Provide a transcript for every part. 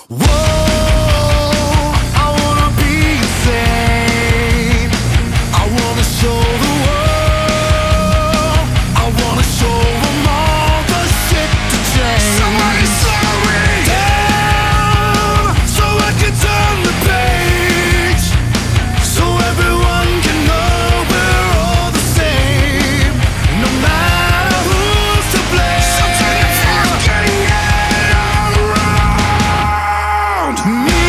Whoa, I wanna be insane. I wanna show the world. I wanna show them all the shit to change. Somebody slow me down so I can turn the page, so everyone can know we're all the same, no matter who's to blame. So turn your fucking head around me.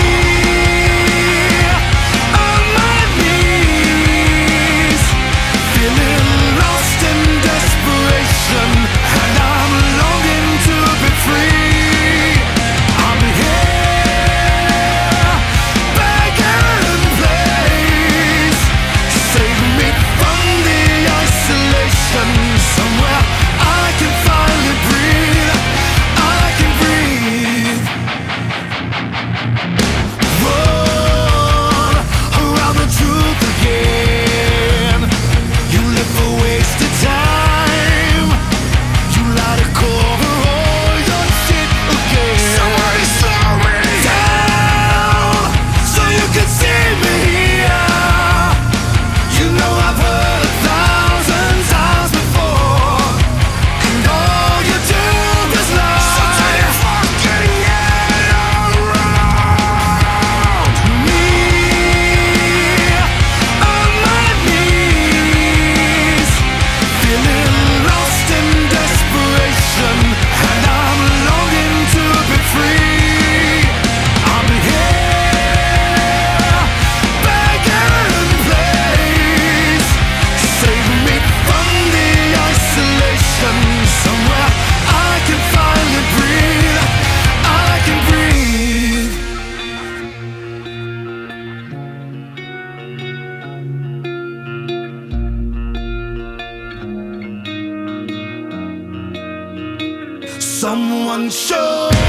On my knees, feeling lost in desperation, and I'm longing to be free. I'm here, begging please, save me from the isolation. Somewhere I can finally breathe. I can breathe. Run around the truth again. You live for wasted time. You lie to cover all your shit again. Somebody slow me down so you can see me here. You know I've heard 1,000 times before, and all you do is lie. So turn your fucking head around me. On my knees, feeling lost in desperation, and I'm longing to be free. I'm here, begging please, save me from the isolation. Somewhere I can finally breathe. I can breathe. Someone show